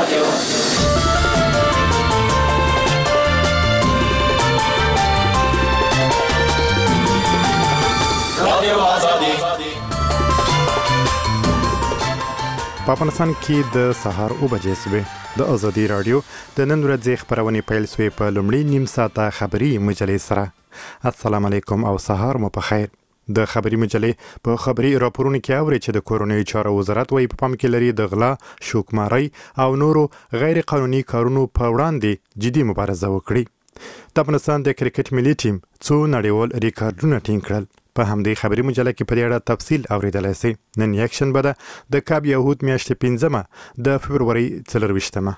په افغانستان کې د سهار 9 بجې سوې د ازادي رادیو د نن ورځې خبرونه پیل سوې په لومړي نیم ساعته خبري مجلې سره. السلام علیکم او سهار مو په خیر. د خبري مجلې په خبري راپورونو کې اوري چې د کورونی چارو وزارت وايي په پام کې لري د غلا، شوکماري او نورو غیر قانوني کارونو په وړاندې جدي مبارزه وکړي. د افغانستان د کرکټ ملي ټیم څو نړیوال ریکارډونه ټینګ کړل. په همدې خبري مجله کې په اړه تفصیل اوریدلای شئ. نن یک شنبه ده د کاب یهود میاشتې 15 د فبروري 24مه.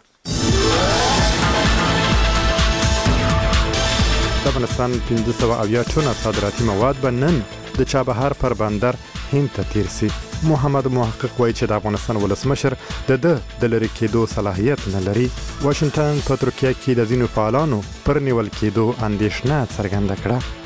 د افغانستان 500 ټنه صادراتي مواد به نن د چابهار پر بندر هند ته تیر سي. محمد محقق وایي چې د افغانستان ولسمشر د لری کېدو صلاحیت نه لري. واشنگټن په ترکیه کې د ځینو فعالانو پر نیول کېدو اندېښنه څرګنده کړه.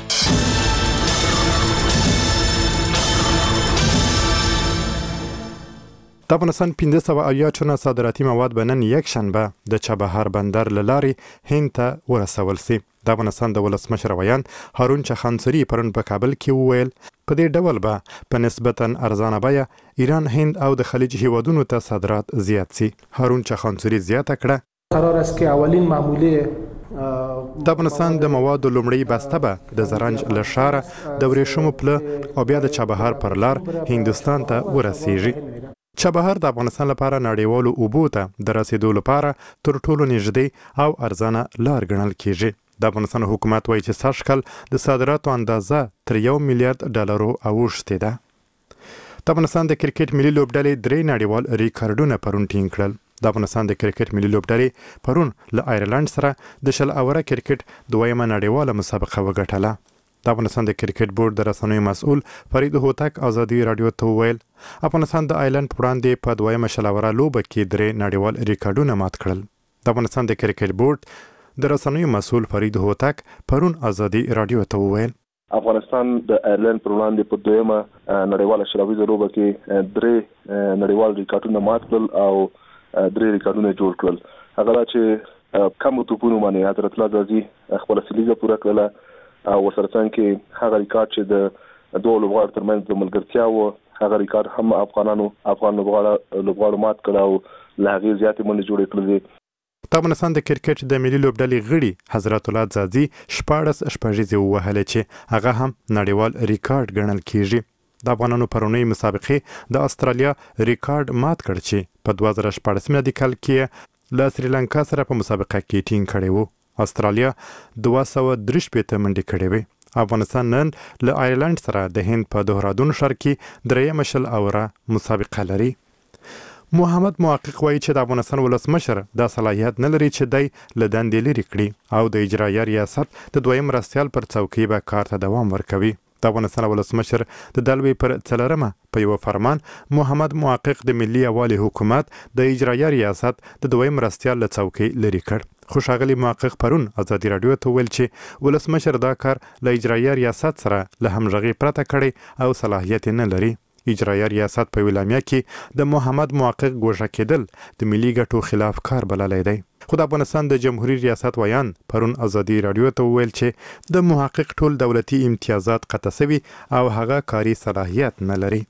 د افغانستان 500 ټنه صادراتي مواد به نن یک شنبه د چابهار بندر لاري هند ته ورسول سي. د افغانستان د ولسمشر ویان هارون چخانسری پرون په کابل کې وویل په دې ډول به په نسبتا ارزانه بیه ایران، هند او د خلیج هیوادونو ته صادرات زیات سي. هارون چخانسری زیاته کړه قرار است که اولین معموله د افغانستان د موادو لومړی بسته به د زرنج له ښاره د ورېښمو پله او بیا د چابهار پر لار هندوستان ته ورسیږي. چابهار د افغانستان لپاره نړیوالو اوبو ته د رسیدو لپاره تر ټولو نږدې او ارزانه لار ګڼل کیږي. د افغانستان حکومت وایي چې سږ کال د صادراتو اندازه تر $1 میلیارډ اوښتې ده. د افغانستان د کرکټ ملي لوبډلې 3 نړیوال ریکارډونه پرون ټینګ کړل. د افغانستان د کرکټ ملي لوبډلې پرون له آیرلند سره د 10 اوره کرکټ 2مه نړیواله مسابقه وګټله. د افغانستان د کرکټ بورډ د رسنیو مسؤل فرید هوتک ازادي رادیو ته وویل افغانستان د آیرلند پر وړاندې په 2مه شلوره لوبه کې 3 نړیوال ریکارډونه مات کړل. د افغانستان د کرکټ بورډ د رسنیو مسؤل فرید هوتک پرون ازادي رادیو ته وویل افغانستان د آیرلند پر وړاندې په 2مه نړیواله شلویزه لوبه کې 3 نړیوال ریکارډونه مات کړل او 3 ریکارډونه جوړ کړل. هغه چې کم توپونو باندې حضرت الله غازی خپل سلیزه پوره کړله او ورسره څنګه هغه ریکارډ چې د دوه لوبغاړو ترمنځ د ملګرتیا و هغه ریکارډ هم افغان لوبغاړو مات کړ او له هغې زیاتې منډې جوړې کړې. د افغانستان د کرکټ د ملي لوبډلې غړي حضرت الله ځاځي 14 شپږیزې ووهلې چې هغه هم نړیوال ریکارډ ګڼل کیږي. د افغانانو پرونی مسابقې د استرالیا ریکارډ مات کړ چې په 2014 میلادي کال کې له سریلانکا سره په مسابقه کې ټینګ کړی و. استرالیا 203 منډې کړې وې. افغانستان نن له آیرلند سره د هند په دهرادون ښار کې 3 اوره مسابقه لري. محمد محقق وایي چې د افغانستان ولسمشر دا صلاحیت نه لري چې دی له دندې لرې کړي او د اجرایه ریاست د 2م مرستیال پر څوکۍ به کار ته دوام ورکوي. د افغانستان ولسمشر د دلوي پر 4مه په یو فرمان محمد محقق د ملي یوالي حکومت د اجرایه ریاست د 2م مرستیال له څوکۍ لرې کړ. خو ښاغلي محقق پرون ازادي رادیو ته ویل چې ولسمشر دا کار له اجرایه ریاست سره له همغږۍ پرته کړی او صلاحیت نه لري. اجرایه ریاست په ویلامیا کې د محمد محقق ګوښه کېدل د ملي ګټو خلاف کار بللی دی. خو د افغانستان د جمهوریت ریاست ویان پرون ازادي رادیو ته ویل چې د محقق ټول دولتي امتیازات قطع شوي او هغه کاري صلاحیت نه لري.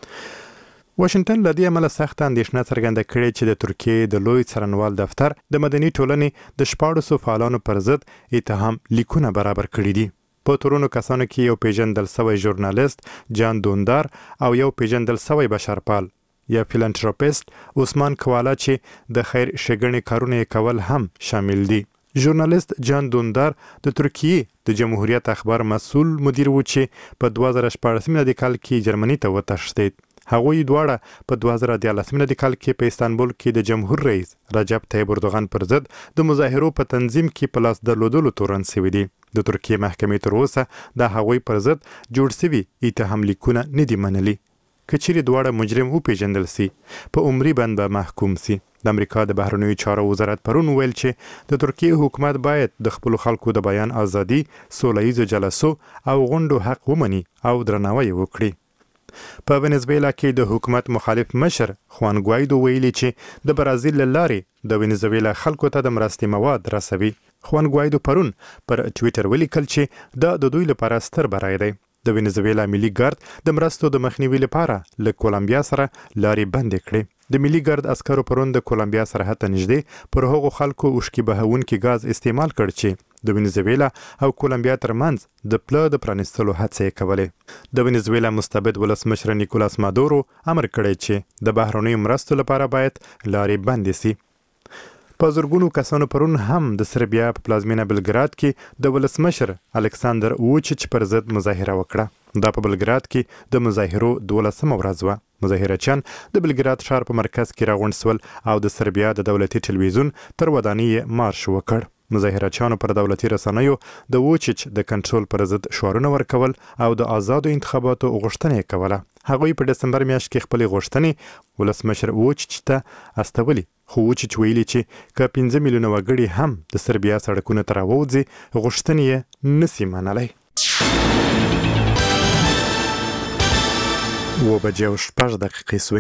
واشنگټن له دې عمله سخت اندېښنه څرګنده کړې چې د ترکیې د لوی څارنوال دفتر د مدني ټولنې د 14 فعالانو پر ضد اتهام لیکونه برابر کړي دي. په تورونو کسانو کې یو پیژندل شوی ژورنالیست جان دوندار او یو پیژندل شوی بشرپال یا فیلانتروپیست عثمان کوالا چې د خیر ښېګڼې کارونه کول هم شامل دي. ژورنالیست جان دوندار د ترکیې د جمهوریت اخبار مسؤل مدیر و چې په 2014 میلادي کال کې جرمني ته وتښتېد. هغوی دواړه په 2014 میلادي کال کې په استانبول کې د جمهور رئیس رجب طیب اردوغان پر ضد د مظاهرو په تنظیم کې په لاس درلودلو تورن شوي دي. د ترکیې محکمې تر اوسه د هغوی پر ضد جوړ شوي اتهام لیکونه نه دي منلي. که چیرې دواړه مجرم وپېژندل سي په عمري بند به محکوم سي. د امریکا د بهرنیو چارو وزارت پرون ویل چې د ترکیې حکومت باید د خپل خلکو د بیان ازادي، سوله ییزو جلسو او غونډو حق ومني او درناوی وکړي. په ونزویلا کې د حکومت مخالف مشر خوان ګوایدو ویلي چې د برازیل له لارې د ونزویلا خلکو ته د مرستې مواد رسوي. خوان ګوایدو پرون پر ټویټر ولیکل چې دا د دوی لپاره ستر بری دی. د ونزویلا ملي ګارد د مرستو د مخنیوي لپاره له کولمبیا سره لارې بندې کړې. د ملي ګارد عسکرو پرون د کولمبیا سرحد ته نږدې پر هغو خلکو اوښکې بهونکي ګاز استعمال کړ چې د ونزویلا او کولمبیا ترمنځ د پله د پرانیستلو هڅې یې کولې. د ونزویلا مستبد ولسمشر نیکولاس مادورو امر کړی چې د بهرنیو مرستو لپاره باید لارې بندې سي. په زرګونو کسانو پرون هم د سربیا په پلازمینه بلګراد کې د ولسمشر الکساندر ووچیچ پر ضد مظاهره وکړه. دا په بلګراد کې د مظاهرو 12مه ورځ وه. مظاهرچیان د بلګراد ښار په مرکز کې راغونډ سول او د سربیا د دولتي ټلویزیون تر ودانۍ مارش وکړ. مظاهرچیانو پر دولتي رسنیو د ووچیچ د کنټرول پر ضد شعارونه ورکول او د آزادو انتخاباتو غوښتنه کوله. هغوی په دسمبر میاشت کې خپل غوښتنې ولسمشر ووچیچ ته استولي. خو ووچیچ ویلي چې که 5 میلیونه وګړي هم د سربیا سړکونو ته راووځي غوښتنې یې نسي منلی. 7:06 سوې.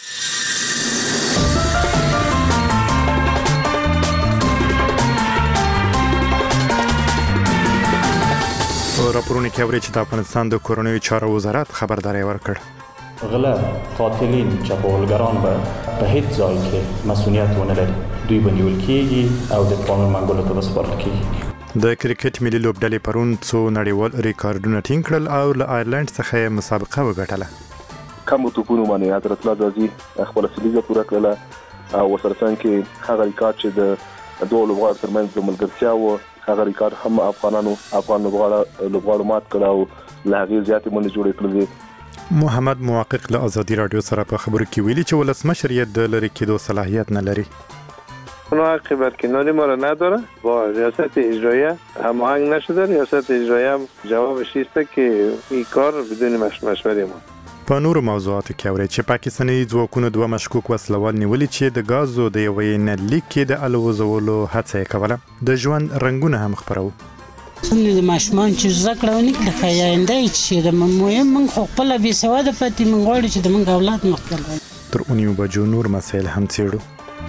راپورونه کې اوري چې د افغانستان د کورنیو چارو وزارت خبرداری ورکړ. غله قاتلین چپاولگران به هیڅ ځای کې مسئولیت ونه لري. دوی به نیول کېږي او د قانون منګولو ته وسپارل کېږي. د کرکټ ملي لوبډلې پرون څو نړیوال ریکارډونه ټینګ کړل او له آیرلند څخه مسابقه وګټله. کمو توپونو باندې حضرت الله ځي خپل سلیزه پوره کړله او ورسره څنګه هغه ریکارډ چې د دوه لوبغاړو ترمنځ د ملګرتیا و هغه ریکارډ هم افغان لوبغاړو مات کړ او له هغې زیاتې منډې جوړې کړې. محمد محقق له ازادي رادیو سره په خبرو کې ویلي چې ولسمشر یې د لرې کېدو صلاحیت نه لري. اونا حق برکناری ما را نداره. با ریاست اجراییه هماهنگ نشده. ریاست اجراییه هم جوابش ایسته که این کار بدون مشوره ما. په نورو موضوعاتو کې اوري چې پاکستاني ځواکونو 2 مشکوک وسلوال نیولي چې د غازو د یوې نلیک کې د الوزولو هڅه یې کوله. د ژوند رنګونه هم خپرو. څنګه د ماشومان چې زکړه ونی کړه خیاینده چې د مهم من خو خپل به سواده پاتې من غواړي چې د من اولاد مخکله تر اونیو بجو نور مسایل هم څېړو.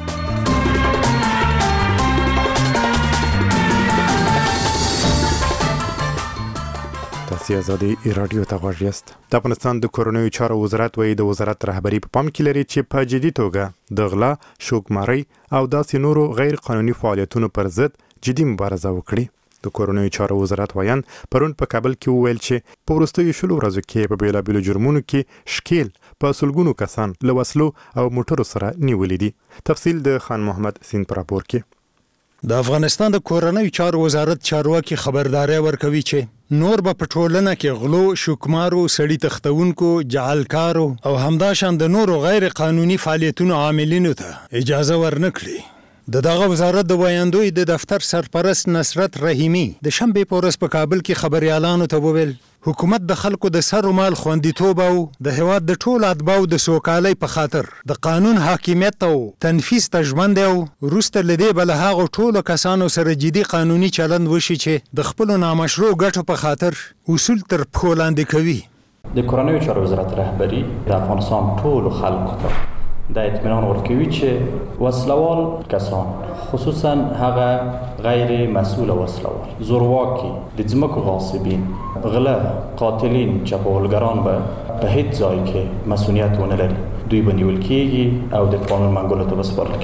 ازادي رادیو ته غوږ یاست. د افغانستان د کورنیو چارو وزارت وایي د وزارت رهبری په پام کې لري چې په جدي توګه د غلا، شوکمارۍ او داسې نورو غیر قانوني فعالیتونو پر ضد جدي مبارزه وکړي. د کورنیو چارو وزارت وایان پرون په کابل کې وویل چې په وروستیو 20 ورځو کې په بیلابیلو جرمونو کې شکیل په سلګونو کسان له وسلو او موټرو سره نیولې دي. تفصیل د خان محمد سین پر راپور کې. د افغانستان د کورنیو چارو وزارت چارواکي خبرداري ورکوي چې نور به په ټولنه کې غلو، شوکمارو، سړی تختونکو، جعلکارو او همداشان د نورو غیر قانوني فعالیتونو عاملینو ته اجازه ورنکړي. دغه وزارت د وایاندوی د دفتر سرپرست نصرت رحیمی د شنبه په ورځ په کابل کې خبريالانو ته وویل حکومت د خلکو د سر او مال خوندیتوب او د هیواد د ټولو اتباعو د سوکالۍ په خاطر د قانون حاکمیت او تنفیذ ته ژمن دی او وروسته له دې به له هغو ټولو کسانو سره جدي قانوني چلند وشي چې د خپلو نامشروع ګټو په خاطر اصول تر پښو لاندې کوي. د کورنیو چارو وزارت رهبری د افغانستان ټولو خلکو ته د اطمینان ورکوي چې وسلوال کسان خصوصا هغه غیر مسئول وسلوال، زورواکي، د ځمکو غاصبین، غله، قاتلین، چپاولگران به هیڅ ځای کې مسئولیت ونه لري. دوی به نیول کېږي او د قانون منګولو ته وسپارل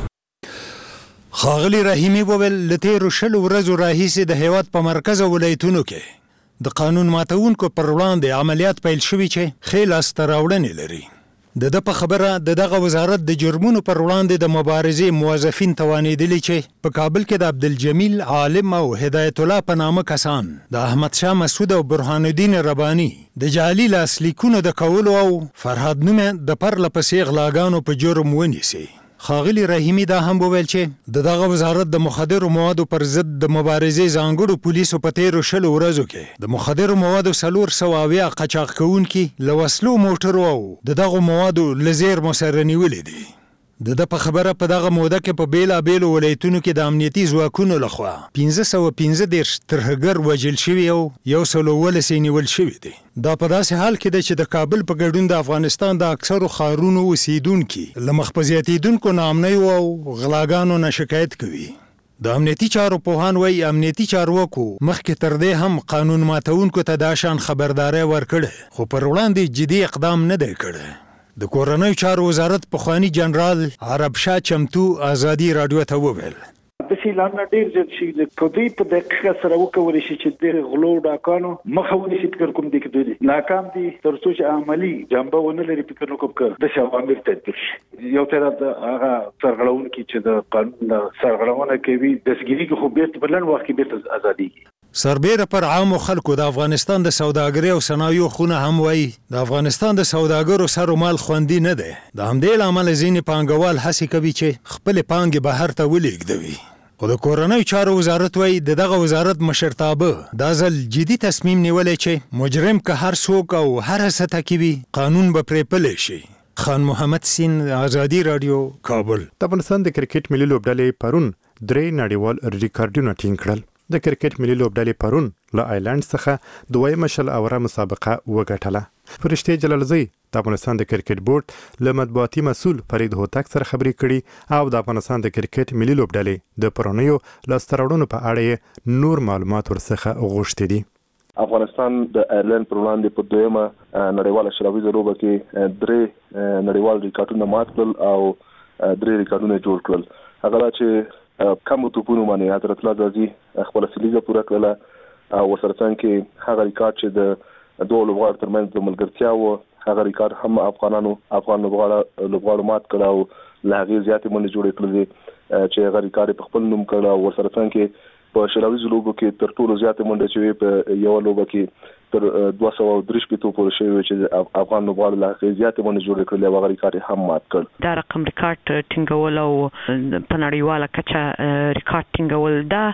کېږي. ښاغلي رحیمي وویل له تېرو 20 ورځو راهیسې د هیواد په مرکز او ولایتونو کې د قانون ماتونکو پر وړاندې عملیات پیل شوي چې ښې لاسته راوړنې لري. د په خبره دغه وزارت د جرمونو پر وړاندې د مبارزې موظفین توانیدلی چې په کابل کې د عبدالجمیل عالم او هدایت الله په نامه کسان د احمد شاه مسعود او برهان الدین ربانی د جعلي لاسلیکونو د کولو او فرهاد نومه د پرله پسې غلاګانو په جرم ونیسي. ښاغلي رحیمي دا هم وویل چې دغه وزارت د مخدرو موادو پر ضد د مبارزې ځانګړو پولیسو په تیرو 20 ورځو کې د مخدرو موادو 400 قاچاق کوونکي له وسلو، موټرو او دغه موادو له زیرمو سره نیولي دي. د په خبره په دغه موده کې په بیلابیلو ولایتونو کې د امنیتي ځواکونو لخوا 1515 ترهګر وژل شوي او 119 نیول شوي دي. دا په داسې حال کې ده چې د کابل په ګډون د افغانستان د اکثرو ښارونو اوسیدونکي له مخ په زیاتېدونکو ناامنیو او غلاګانو نه شکایت کوي. د امنیتي چارو پوهان وایي امنیتي چارواکو مخکې تر دې هم قانون ماتونکو ته دا شان خبرداری ورکړې، خو پر وړاندې جدي اقدام نه دی کړی. د کورنیو چارو وزارت پخوانی جنرال عرب شاه چمتو ازادي رادیو ته وویل د سیلانه ډیر ځل شي د کوي په دقیقه سره وکول شي چې د غلو ډاکانو مخاوني شي فکر کوم دي کې ناکام دي تر څو چې عملی جنبه ونه لري فکر وکړ د شوامل تدبیر یو تر هغه سرغړون کې چې د قانون سرغړونه کوي د سګری خو بیرته بلن وخت کې بیرته ازادي. سربیره پر عامو خلکو د افغانستان د سوداګرۍ او صنایعو خونه هم وایي د افغانستان د سوداګرو سر او مال خوندي نه دی. د همدې له امله ځینې پانګوال هڅې کوي چې خپلې پانګې بهر ته ولېږدوي. خو د کورنیو چارو وزارت وایي د دغه وزارت مشرتابه دا ځل جدي تصمیم نیولی چې مجرم که هر څوک او هر سطح کې وي قانون به پرې پلی شي. خان محمد سین، ازادي رادیو، کابل. د افغانستان د کرکټ ملي لوبډلې پرون 3 نړیوال ریکارډونه ټینګ کړل. د کرکټ ملي لوبډلې پرون له آیلند څخه دویمه شل اوره مسابقه وګټله. فرشته جلالزی د افغانستان د کرکټ بورډ له مطبوعاتي مسول فرید هوتک سره خبرې کړي او د افغانستان د کرکټ ملي لوبډلې د پرونیو لاسته راوړنو په اړه نور معلومات ورڅخه غوښتي دي. افغانستان د آیرلند پر وړاندې په دویمه نړیواله شلویزه لوبه کې 3 نړیوال ریکارډونه مات کړل او 3 ریکارډونه جوړ کړل. هغه چې کم توپونو باندې حضرت الله غازی خپل سلیزه پوره کړله او ورسره څنګه هغه ریکارډ چې د دوه لوبغاړو ترمنځ د ملګرتیا و هغه ریکارډ هم افغان لوبغاړو مات کړ او له هغې زیاتې منډې جوړې کړې چې هغه ریکارډ په خپل نوم کړ او ورسره څنګه په شلویزو لوبو کې تر ټولو زیاتې منډې چې په یو لوبه کې تر 230 پټو پورې شوی چې افغان لوبغاړو له هغې زیاتې منډې جوړې کړې او هغه ریکارډ هم مات کړ. دا رقم ریکارډ ټینګول او په نړیواله کچه ریکارډ ټینګول دا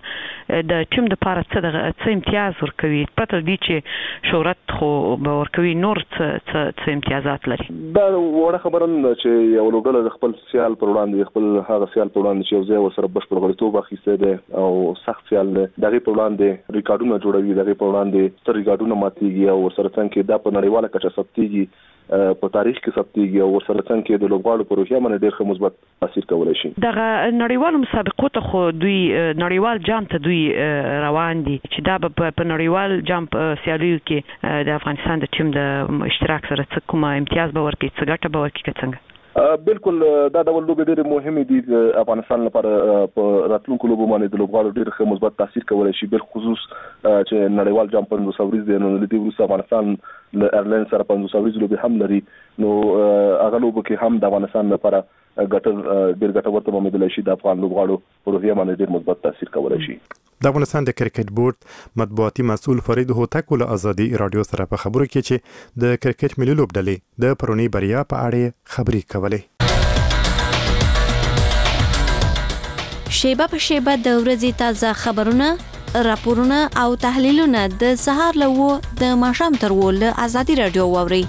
د ټیم لپاره څه امتیاز ورکوي؟ پته دی چې شهرت خو به ورکوي، نور څه امتیازات لري؟ دا وړه خبره نه چې یو لوبډله د خپل سیال پر وړاندې خپل هغه سیال پر وړاندې چې یو ځای ورسره بشپړ غړیتوب اخیستی دی او سخت سیال دی د هغې پر وړاندې ریکارډونه جوړوي، د هغې پر وړاندې ستر ریکارډونه ماتېږي او ورسره څنګه دا په نړیواله کچه ثبتېږي، په تاریخ کې ثبتېږي او ورسره څنګه د لوبغاړو په روحیه باندې ډېر ښه مثبت تاثیر کولی شي. دغه نړیوالو مسابقو ته خو دوی نړیوال جام ته دوی روان دي چې دا به په نړیوال جام سیالیو کې د افغانستان د ټیم د اشتراک سره څه کومه امتیاز به ورکړي، څه ګټه به ورکړي که څنګه؟ بالکل دا ډول لوبې ډېرې مهمې دي د افغانستان لپاره. په راتلونکو لوبو باندې د لوبغاړو ډېر ښه مثبت تاثیر کولی شي، بالخصوص چې نړیوال جام 500 ورځ دی نو له دې وروسته افغانستان له آیرلند سره 500 ورځ لوبې هم لري نو هغه لوبو کې هم د افغانستان لپاره ډېر ګټور تمامېدلی شي، د افغان لوبغاړو په روحیه باندې ډېر مثبت تاثیر کولی شي. د افغانستان د کرکټ بورډ مطبوعاتي مسول فرید هوتک له ازادي رادیو سره په خبرو کې چې د کرکټ ملي لوبډلې د پرونی بریا په اړه خبرې کولې. شیبه په شیبه د ورځې تازه خبرونه، راپورونه او تحلیلونه د سهار له 9 د ماښام تر 10 له ازادي رادیو واورئ.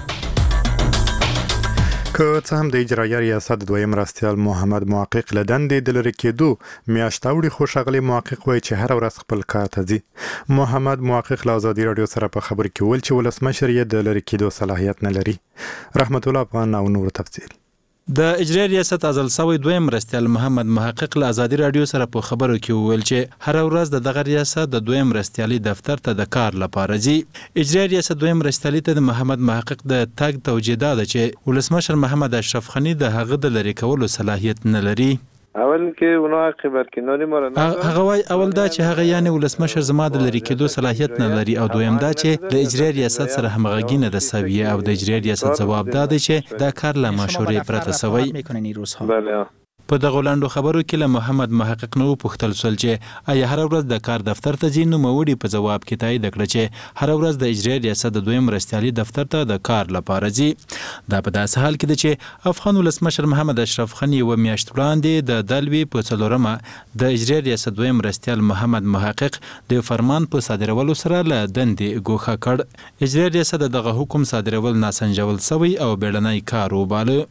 که څه هم د اجرایه ریاست دویم مرستیال محمد محقق له دندې د لرې کېدو میاشته وړي، خو ښاغلی محقق وایي چې هره ورځ خپل کار ته ځي. محمد محقق له ازادي رادیو سره په خبرو کې وویل چې ولسمشر یې د لرې کېدو صلاحیت نه لري. رحمت الله افغان او نور تفصیل. د اجرایه ریاست ازل سوی دویم مرستیال محمد محقق له ازادي رادیو سره په خبرو کې وویل چې هر ورځ دغه ریاست د دویم مرستیالي دفتر ته د کار لپاره ځي. اجرایه ریاست دویم مرستیالي ته د محمد محقق د تګ توجیه ده چې ولسمشر محمد اشرف غنی د هغه د لری کولو صلاحیت نه لري. اول کې اونو عقبر کې نوري مرنه هغه وای اول دا چې هغه یعنی ولسمشر زما د لری کېدو صلاحیت نه لري، او دویم دا چې د اجرایه ریاست سره همغږي نه رسوي، او د اجرایه ریاست ځواب دا دی چې دا کار له مشورې پرته سوی. بله په دغه لاندو خبرو کې له محمد محقق نو پوښتل شول چې آیا هر ورځ د کار دفتر ته ځي؟ نو موړي په جواب کې تایید کړ چې هر ورځ د اجرایه ریاست د دویم مرستیالي دفتر ته د کار لپاره ځي. دا په داسې حال کې ده چې افغان ولسمشر محمد اشرف غنی و میاشت وړاندې د دلوي په څلورمه د اجرایه ریاست دویم مرستیال محمد محقق د فرمان په صادرولو سره له دندې ګوښه کړ. اجرایه ریاست دغه حکم صادرول ناسنجول سوی او بیړنی کار وباله.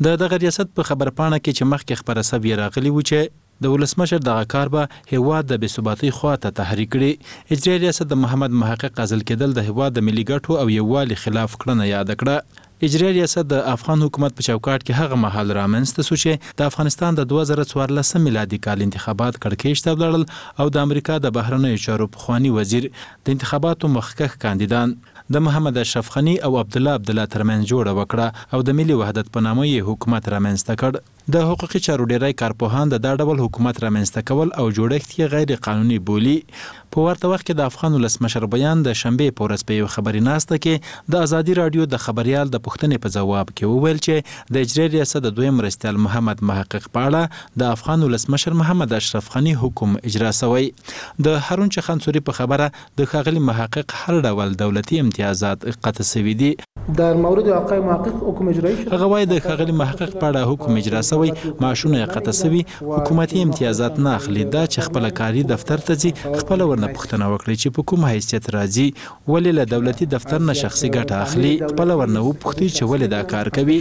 دغه ریاست په خبرپاڼه کې چې مخکې خبره سوي راغلی و چې د ولسمشر دغه کار به هیواد د بېثباتۍ خوا ته تحریک کړي. اجرایي ریاست د محمد محقق عزل کېدل د هیواد د ملي ګټو او یووالي خلاف کړنه یاد کړه. اجرایي ریاست د افغان حکومت په چوکاټ کې هغه مهال رامنځته شو چې د افغانستان د 2014 میلادي کال انتخابات کړکېچ ته ولاړل او د امریکا د بهرنیو چارو پخوانی وزیر د انتخاباتو مخکښ کاندیدان د محمد اشرف غني او عبدالله ترمنځ جوړه وکړه او د ملي وحدت په نامه یې حکومت رامنځته کړ. د حقوقي چارو ډیری کارپوهان د دا ډول حکومت رامنځته کول او جوړښت یې غیر قانوني بولي. په ورته وخت کې د افغان ولسمشر بیان د شنبې په ورځ په یو خبري ناسته کې د ازادي رادیو د خبريال د پوښتنې په ځواب کې وویل چې د اجرایي ریاست د دویم مرستیال محمد محقق په اړه د افغان ولسمشر محمد اشرف غني حکم اجرا شوی. د هارون چخانسوري په خبره د ښاغلي محقق هر ډول دولتي امتیازات قطع شوي دي. در مورد آقای محقق حکم اجرایی شد. هغه وایي د ښاغلي محقق په اړه حکم اجرا شوی، معاشونه یې قطع شوي، حکومتي امتیازات نه اخلي. دا چې خپل کاري دفتر ته ځي خپل ورنه پوښتنه وکړي چې په کوم حیثیت راځي، ولې له دولتي دفتر نه شخصي ګټه اخلي، خپل ورنه وپوښتي چې ولې دا کار کوي.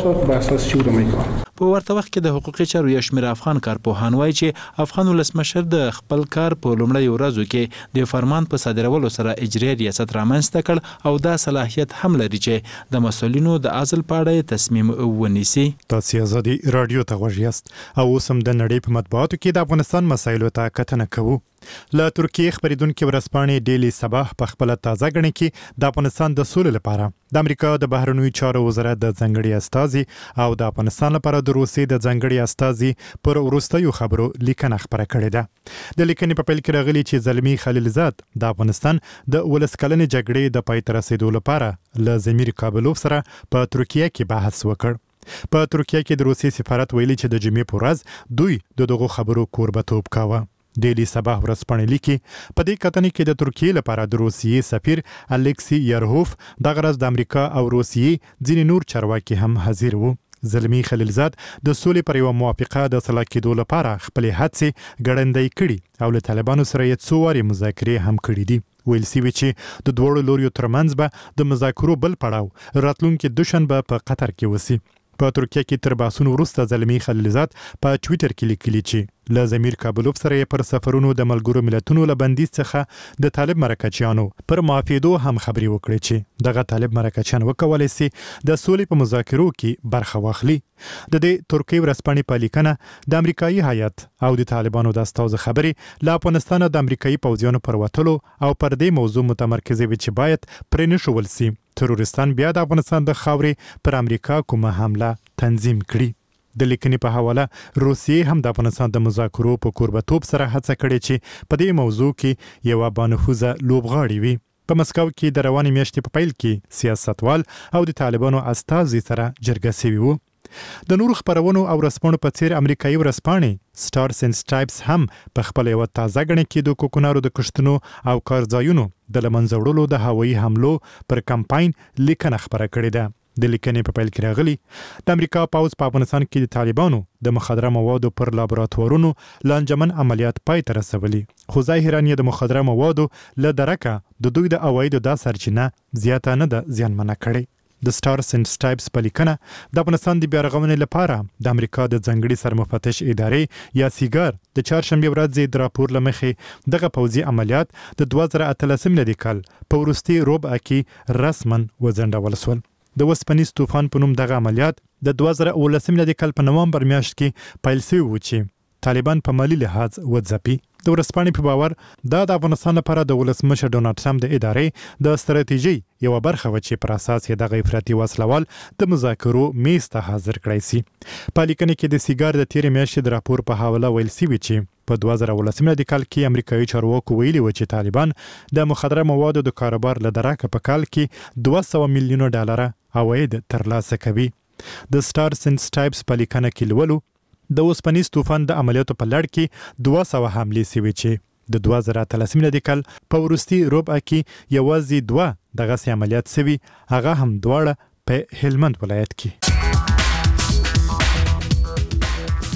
په ورته وخت کې د حقوقي چارو یو شمېر افغان کارپوهان وایي چې افغان ولسمشر د خپل کار په لومړیو ورځو کې د فرمان په صادرولو سره اجرایي ریاست رامنځته کړ او دا صلاحیت هم لري چې د مسؤلینو د عزل په اړه تصمیم ونیسي. تاسو ازادي رادیو ته غوږ یاست او اوس هم د نړۍ په مطبوعاتو کې د افغانستان مسایلو ته کتنه کوو. له ترکیه خبریدونکو ورځپاڼې ډیلی صباح په خپل تازه غړي کې د افغانستان د سولې لپاره د امریکا د بهرنیو چارو وزارت د ځنګړي استازي او د افغانستان لپاره د روسیې د ځنګړي استازي پر وروستیو خبرو لیکنه خبره کړې ده. د لیکنې په پیل کې راغلي چې زلمی خلیلزاد د افغانستان د ولسکلنې جګړې د پای ته رسیدو لپاره له زمیر کابلوف سره په ترکیه کې بحث وکړ. په ترکیه کې د روسیې سفارت ویلي چې د جمعې په ورځ دوی دغه خبرو کوربتوب کاوه. ډیلی صباح ورځپاڼه لیکي په دې کتنې کې د ترکیه لپاره د روسیې سفیر الکسی یارهوف د غرض د امریکا او روسیې ځینې نور چارواکي هم حاضر وو. زلمی خلیلزاد د سولې پر یو موافقه د سلا کېدو لپاره خپل هڅې ګړندۍ کړي او له طالبانو سره یې څو وارې مذاکرې هم کړې دي. ویل سوي چې د دوړو لوریو ترمنځ به د مذاکرو بل پړاو راتلونکي دوشنبه په قطر کې وسی. په ترکیه کې تر باسونو وروسته زلمی خلیلزاد په ټویټر کې لیکلي چې له زمیر کابلوف سره پر سفرونو د ملګرو ملتونو له بندیز څخه د طالب مرکچیانو پر معافیدو هم خبري وکړي چې دغه طالب مرکچیان وکولای شي د سولې په مذاکرو کې برخه واخلي. د دې ترکیه ورځپاڼې په لیکنه د امریکایي هیات او د طالبانو د استازو خبرې له افغانستان د امریکایي پوځیانو پر وټلو او پر دې موضوع متمرکزه وي چې باید پرې نشول شي ترورستان بیا د افغانستان د خاورې پر امریکا کومه حمله تنظیم کړي. د لیکنې په حواله روسیې هم د افغانستان د مذاکرو په کوربتوب سره هڅه کړې چې په دې موضوع کې یو بانفوذه لوبغاړی وي. په مسکو کې د روانې میاشتې په پیل کې سیاستوال او د طالبانو استازي سره جرګه شوي وو. د نورو خبرونو او رسمونو په څیر امریکایي ورځپاڼې سټارز اینډ سټرایپس هم په خپل یو تازه غړي کې د کوکنارو د کښتونو او کارځایونو د لمنځه وړلو د هوایي حملو پر کمپاین لیکنه خبره کړې ده. د لیکنې په پیل کې راغلي د امریکا پوځ په افغانستان کې د طالبانو د مخدره موادو پر لابراتوارونو لانجمن عملیات پای ته رسولي، خو ظاهرا یې د مخدره موادو له درکه د دوی د عوایدو دا سرچینه زیاته نه ده زیانمنه کړې. د سټارز اینډ سټرایپس په لیکنه د افغانستان د بیارغونې لپاره د امریکا د ځنګړي سرمفتش ادارې یا سیګار د چهارشنبه ورځ د راپور لمخې دغه پوځي عملیات د 2013 میلادي کال په وروستي ربع کې رسما وځنډول شول. د وسپنیز طوفان په نوم دغه عملیات د 2019 میلادي کال په نومبر میاشت کې پیل شوی و چې طالبان په مالی لحاظ وځپي. د ورځپاڼې په باور دا د افغانستان لپاره د ولسمشر ډونالډ ټرمپ د ادارې د ستراتیژي یو برخه و چې پر اساس یې دغه افراطي وسلوال د مذاکرو میز ته حاضر کړی سي. په لیکنه کې د سیګار د تیرې میاشتې د راپور په حواله ویل سوي چې په 2019 میلادي کال کې امریکایي چارواکو ویلي و چې طالبان د مخدره موادو د کاروبار له درکه په کال کې 200 میلیون ډالر عواید ترلاسه کوي. د سټارز اینډ سټرایپس په لیکنه کې لولو د اوسپنیز طوفان د عملیاتو په لړ کې 200 حملې شوي چې د 2013 میلادي کال په وروستي ربع کې یوازې 2 دغسې عملیات شوي، هغه هم دواړه په هلمند ولایت کې.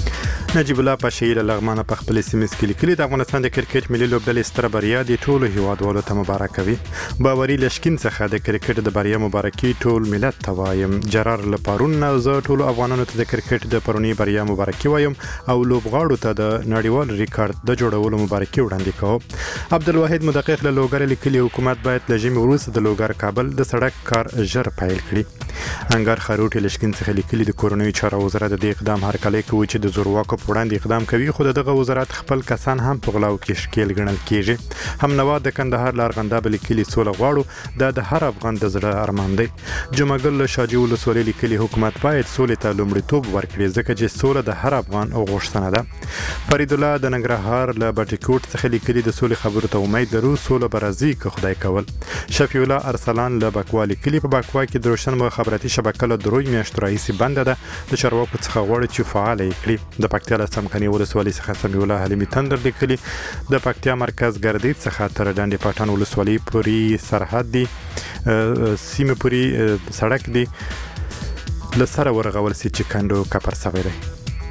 نجیب الله پاشي له لغمانه په خپل سیمه کې لیکلي د افغانستان د کرکټ ملي لوبډلې ستره بریا د ټولو هیوادوالو ته مبارک وي. باوري لشکین څخه د کرکټ د بریا مبارکي ټول ملت ته وایم. جرار لپارون زه ټولو افغانانو ته د کرکټ د پرونی بریا مبارکي وایم او لوبغاړو ته د نړیوال ریکارډ د جوړولو مبارکي وړاندې کوم. عبدالواحد مدقق له لوګر لیکلي حکومت باید لجمی وروسته د لوګر کابل د سړک کار ژر پیل کړي. انګار خروټ لشکین څخه لیکلي د کورونی چارو وزارت د اقدام هرکلی کوي چې د زورواکو په وړاندې اقدام کوي خو دغه وزارت خپل کسان هم په غلاو کې شکیل ګڼل کیږي. هم نوا د کندهار لارغنده بلیکلي سوله غواړو د هر افغان د زړه ارمان دی. جمعګل شاجي ولسوالۍ لیکلي حکومت باید سولې ته لومړیتوب ورکړي ځکه چې سوله د هر افغان غوښتنه ده. فرید الله د ننګرهار له بټیکوټ څخه لیکلي د سولې خبرو ته امید لرو سوله برازي که خدای کول. شفیع الله ارسلان له بکوا لیکلي په بکوا کې د روشن مخابراتي شبکه له دروي میاشتو راهیسې بنده ده. د چارواکو څخه غواړي چې فعال کړي. د پکتیا له څمکني ولسوالۍ څخه سمیع الله حلیمي تندر لیکلي د پکتیا مرکز ګردید څخه تر ډنډ پټان ولسوالۍ پورې سرحد دی سیمه پورې سړک دی لسره ورغول سي چې کندو کپر سوي دی.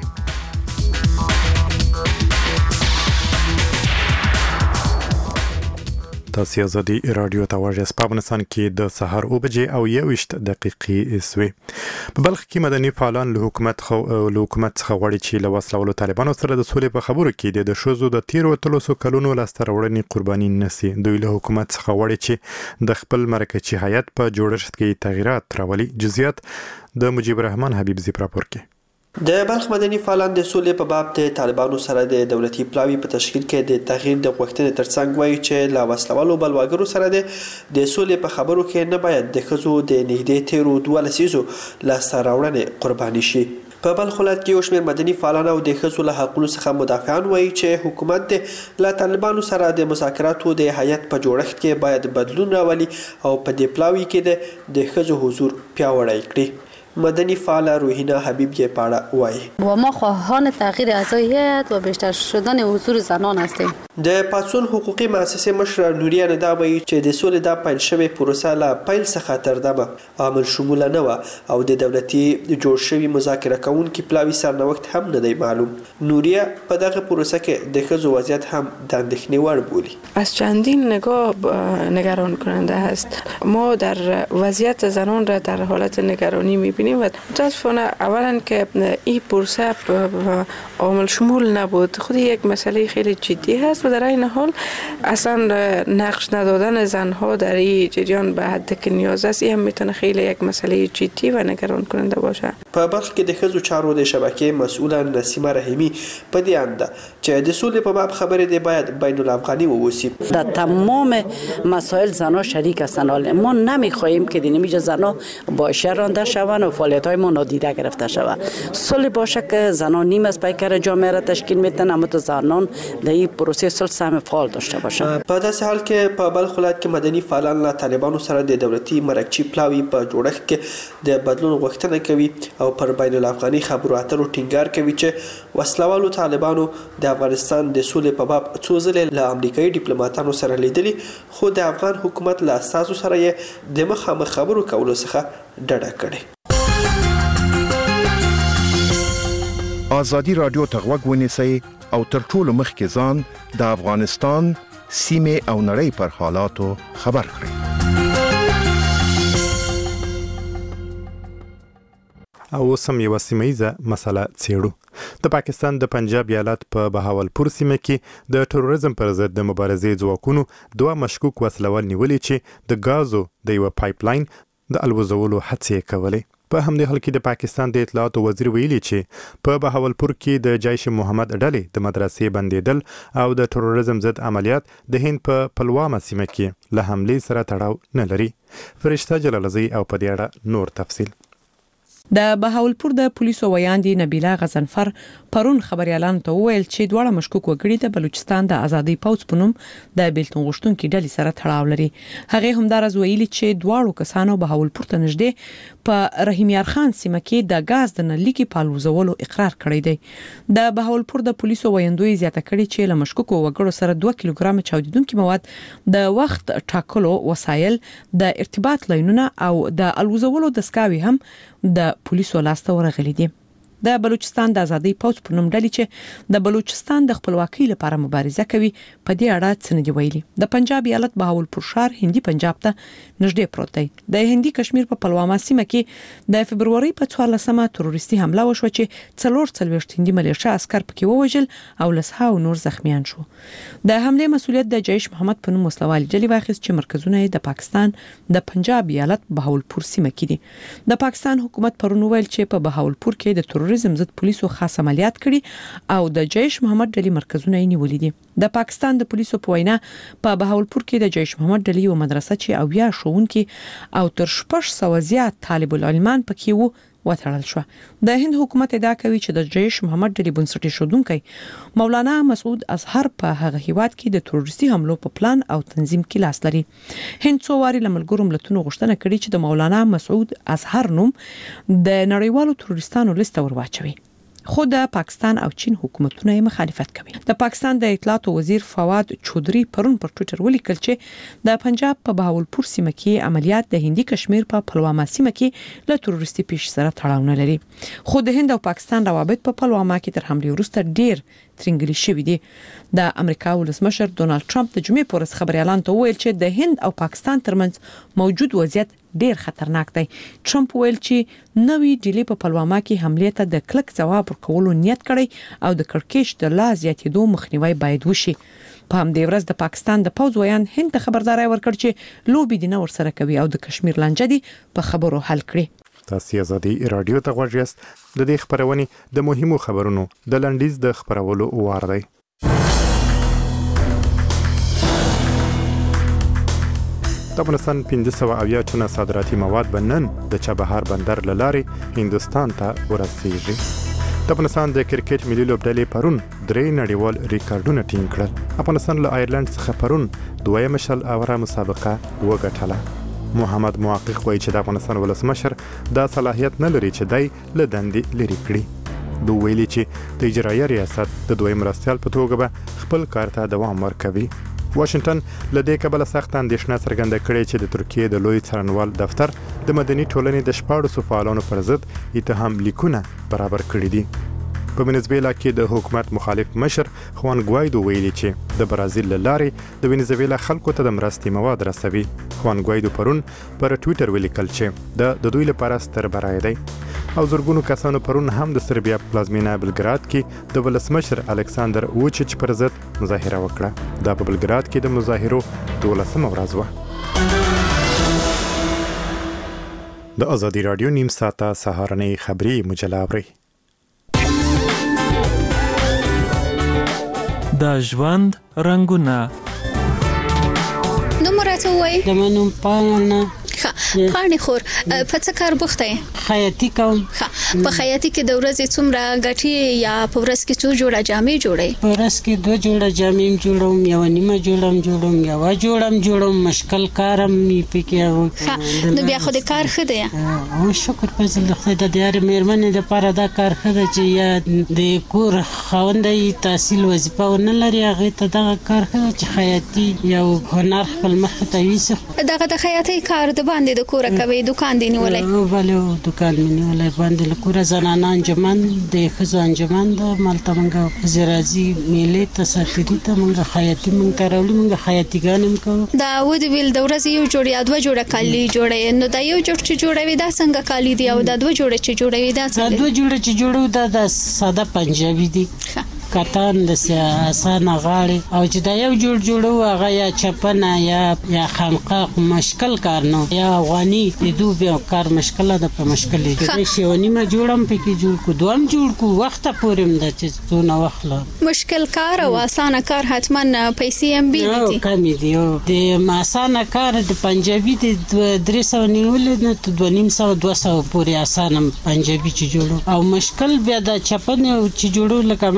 تاسو ازادي رادیو ته واژه په افغانستان کې د سحر او بجې او 21 دقیقې سوي. په بلخ کې مدني فعالان له حکومت څخه غواړي چې له وسلوالو طالبانو سره د سولې په خبرو کې د شوزو د 13 کلونو لاسته راوړنې قرباني نسی. دوی له حکومت څخه غواړي چې د خپل مرکزي هیئت په جوړښت کې تغیرات راولي. جزئیات د مجيب الرحمن حبیب زی راپور کې. د بلخ مدني فعالان د سولې په باب د طالبانو سره د دولتي پلاوی په تشکیل کې د تغییر د غوښتنې ترڅنګ وایي چې لا وسلوالو بلواګرو سره د سولې په خبرو کې نه باید د ښځو د نږدې 13 لسیزو لاسته راوړنې قرباني شي. په بلخ ولایت کې یو شمېر مدني فعالان او د ښځو له حقونو څخه مدافعان وایي چې حکومت له طالبانو سره د مذاکراتو د هیئت په جوړښت کې باید بدلون راولي او په دې پلاوی کې د ښځو حضور پیاوړی کړي. مدنی فعال روحینا حبیب یه پاړه وایي و ما خواهان تغییر اعضای هیئت و بیشتر شدن حضور زنان هستیم. د پاتسون حقوقي مؤسسه مشر نوریا ندا وایي چې د سولې د پیل شوی پروسه لا پیل څخه تر دمه عامل شمول نه و او د دولتي جوړ شوی مذاکره کوونکي پلاوی سرنوشت هم نه دی معلوم. نوریا په دغه پروسه کې د ښځو وضعیت هم د اندېښنې وړ بولي. از چندین نگاه نگران کننده است. ما در وضعیت زنان را در حالت نگرانی می‌بینیم و متاسفانه اولا که این پروسه عامل شمول نبود خود یک مسئله خیلی جدی هست و در این حال اصلا نقش ندادن زنها در این جریان به حد که نیاز است این هم میتونه خیلی یک مسئله جدی و نگران کننده باشه. په بلخ کې د ښځو چارو د شبکې مسؤله نسیمه رحیمی په دې اند چې د سولې په باب خبرې دی باید بین الافغانی ووسی. در تمام مسائل زنها شریک هستند. ما نمیخواهیم که دینمیج زنها باشه رانده شوند و فعالیت‌های ما نادیده گرفته شود. صلح باشه که زنان نیم از پیکر جامعه را تشکیل میدن اما تو زنان در این پروسه صلح سهم فعال داشته باشند. په داسې حال کې په بلخ ولایت کې مدني فعالان له طالبانو سره د دولتي مرکزي پلاوی په جوړښت کې د بدلون غوښتنه کوي او پر بین الافغاني خبرو اترو ټینګار کوي چې وسلوالو طالبانو د افغانستان د سولې په باب څو ځلې له امریکایي ډیپلوماټانو سره لیدلي خو د افغان حکومت له اساسو سره یې د مخامخ خبرو کولو څخه ډډه کړې. آزادی رادیو ته غوږ ونیسئ او تر ټولو مخکې ځان د افغانستان سیمې او نړۍ پر حالاتو خبر کړئ. او سم یو سیمایزه مسله څېړو. د پاکستان د پنجاب ایالت په بهاولپور سیمه کې د تروریزم پر ضد د مبارزې ځواکونو دوه مشکوک وسلوال نیولې چې د غازو د یو پایپ لاین د الوزولو هڅې کولې. په همدې حال کې د پاکستان د اطلاعاتو وزیر ویلي چې په بهاولپور کې د جیش محمد ډلې د مدرسې بندیدل او د تروریزم ضد عملیات د هند په پلوامه سیمه کې له حملې سره تړاو نه لري. فرشته جلالزی او په دې اړه نور تفصیل. د بهاولپور د پولیسو ویاندې نبیله غزنفر پرون خبريالانو ته وویل چې دواړه مشکوک وګړي د بلوچستان د ازادي پوځ په نوم د بیلتون غشتونکو ډلې سره تړاو لري. هغه همدارز ویلي چې دواړو کسانو بهاولپور ته نږدې په رحیمیار خان سیمه کې د غاز د نلیکي پالوزولو اقرار کړی دی. د بهاولپور د پولیسو ویاندوی زیاته کړي چې له مشکوکو وګړو سره 2 کیلوګرام چاودیدونکي مواد د وخت ټاکلو وسایل د ارتباط لاینونه او د الوزولو دستګاوې هم د پولیسو لاسته ورغلي دي. د بلوچستان د ازادي پوځ په نوم ډلې چې د بلوچستان د خپلواکۍ لپاره مبارزه کوي په دې اړه څه نه دی ویلي. د پنجاب ایالت بهاولپور ښار هندي پنجاب ته نږدې پروت دی. د هندي کشمیر په پلوامه سیمه کې د فبرवरी په 14مه تروریستي حمله وشوه چې 44 هندي ملیشه عسكر پکې ووژل او لسها نور زخمیان شو. د حمله مسؤلیت د جیش محمد په نوم وسلوال ډلې واخیست چې مرکزونه د پاکستان د پنجاب ایالت بهاولپور سیمه کې دي. د پاکستان حکومت پرون ویل چې په بهاولپور کې د تروریزم ضد پولیسو خاص عملیات کړي او د جیش محمد ډلې مرکزونه یې نیولې دي. د پاکستان د پولیسو په وینا په بهاولپور کې د جیش محمد ډلې یو مدرسه چې اویا ښوونکي او تر 600 زیات طالب العلمان پکې وو وتړل شو. د هند حکومت ادعا کوي چې د جیش محمد ډلې بنسټي شودونکي مولانا مسعود اظهر په هغه هیواد کې د تروریستي حملو په پلان او تنظیم کې لاس لري. هند څو واري لملګرو ملتونو غوښتنه کړې چې د مولانا مسعود اظهر نوم د نړیوالو تروریستانو لیست ور واچوي. خو د پاکستان او چین حکومتونه مخالفت کوي. د پاکستان د اطلاعات وزیر فواد چودري پرون پر ټوئیټر ولیکل چې د پنجاب په بهاولپور سیمه کې عملیات د هندي کشمیر په پلوامه سیمه کې له تروریستي پیښ سره تړاو نه لري. خو د هند او پاکستان روابط په پلوامه کې تر حمله وروسته ډیر ترنګلي شوې دي. د امریکا ولسمشر ډونالد ټرمپ د جمعې پر ورځ خبري اعلان ته ویل چې د هند او پاکستان ترمنځ موجود وضعیت ډیر خطرناک دی. ټرمپ ویل چې نوې ډیلي په پلوامه کې حمله ته د کلک ځواب ورکولو نیت کړی او د کړکېچ د لا زیاتېدو مخنیوي باید وشي. په همدې ورځ د پاکستان د پوځ ویان هند ته خبرداري ورکړ چې لوبي دي نه ورسره کوي او د کشمیر لانجه دي په خبرو حل کړي. تاسو ازادي رادیو ته غوږ یاست. د دې خبرونه د مهمو خبرونو د لنډیز د خبرولو وار دی. د افغانستان 500 ټنه صادراتي مواد بنن د چابهار بندر لارې هندستان ته ورسیږي. د افغانستان د کرکټ ملي لوبډلې پرون 3 نړیوال ریکارډونه ټینګ کړل. افغانستان له آیرلند څخه پرون 2 شل اوره مسابقه وګټله. محمد محقق وایي چې د افغانستان ولسمشر دا صلاحیت نه لري چې دای له دندې لري کړي. دوی ویلي چې د اجرایي ریاست د دویم مرستیال په توګه به خپل کار ته دوام ورکوي. واشنگټن له دې کبله سخت اندېښنه څرګنده کړې چې د ترکیې د لوی څارنوال دفتر د مدني ټولنې د 14 فعالانو پر ضد اتهام لیکونه برابر کړي دي. په ونزویلا کې د حکومت مخالف مشر خوان ګوایدو ویلي چې د برازیل لارې د ونزویلا خلکو ته د مرستې مواد رسوي. خوان ګوایدو پرون پر ټوئیټر ولیکل چې د دوی لپاره ستر برای دی. او زرګونو کسانو پرون هم د سربیا پلازمینه بلګراد کې د ولسمشر الکساندر ووچیچ پر ضد مظاهره وکړه. دا په بلګراد کې د مظاهرو 12مه ورځ وه. د ازادي رادیو نیم ساعته سهارنۍ خبری مجله اورئ. د ژوند رنگونه نو مراتب وای د منوم پاڼه پاڼې خور په څه کار بوخته خیاطي کوم. په خیاطي کې د ورځې څومره غټي یا په ورځ کې څو جوړه جامې جوړې؟ په ورځ کې 2 جوړه جامې جوړوم، یو نیمه جوړم مشکل کارم پکې. نو بیا خو د کار ښه دی. او شکر په زړه خدای د دې مېرمنې لپاره دا کار ښه دی چې یا د کور خوندې تحصیل وظیفه ونه لري هغه ته دا کار ښه دی چې خیاطي یو هنر خپل مخ ته ویسي. دغه د خیاطي کار د باندې د کور کوي دکان دی نیولای؟ او بله دکان نیولای باندې له کور زنانه انجمن د خزو انجمن د مالته منګه زرازي میلې ته ساتري ته منګه خیاطي من کارولو منګه خیاطیګانم کو. دا ود ویل د ورځې یو جوړ یا 2 جوړه کالی جوړه نو دا یو جوړ چې جوړوي دا څنګه کالی دی او دا 2 جوړه چې جوړوي دا څنګه؟ دا 2 جوړه چې جوړو دا د ساده پنجابي دي. کتان د اسانه غاړي او چې دا یو جوړو هغه یا چپنه یا خنقاق مشکل کار نه یا افغاني د دوه کار مشکل ده په مشکل دي. شي ونیمه جوړم پکې جوړ کو دوام جوړ کو وخت پورم د چې څونه وخت مشکل کار او اسانه کار حتما پیسې ام بي دي کم دي. د اسانه کار د پنجابي د 300 نیول نه 200 پورې اسانه پنجابي چې جوړو او مشکل بیا د چپنه چې جوړو لکه مخکم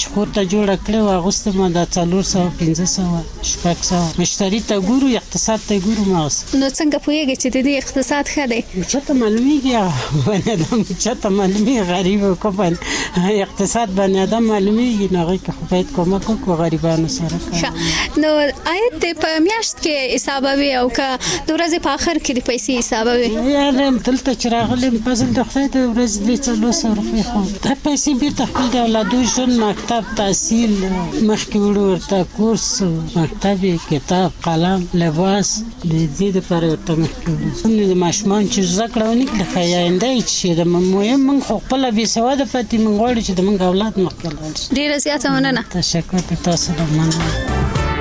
خور ته جوړ کړو اغوسته ما د 400 500 600 مشتری ته ګورو اقتصاد ته ګورو ما نو څنګه پوهیږي چې د دې اقتصاد ښه دی چاته معلومیږي باندې د چاته معلومیږي غریب کو باندې اقتصاد باندې د معلومیږي نه غي که باید کومک کو غریبانو سره نو آیت په میاشت کې حسابوي او که د ورځې په اخر کې د پیسې حسابوي یا لم تلته چراغلم پزل د خدای د ورځې د 300 روپۍ خو د پیسې بیرته خپل د اولادو ژوند مکتب تحصیل مخکې وړو ورته کورس مکتب کتاب قلم لباس د دې لپاره ورته مخکې وړو د ماشومان چې زده کړه ونه کړي خیاینده چې د مهم من خو خپل بې سواده پاتې من غواړي چې د من اولاد مخکې لاړ ډیره زیاته مننه تشکر تاسو ته مننه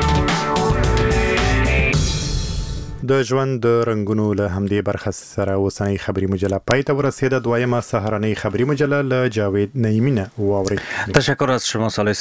د ژوند د رنگونو له همدې برخه سره اوسنۍ خبري مجله پای ته ورسېده. دویمه سهارنۍ خبري مجله له جاوید نعیمینه واوري. تشکر از شما صالح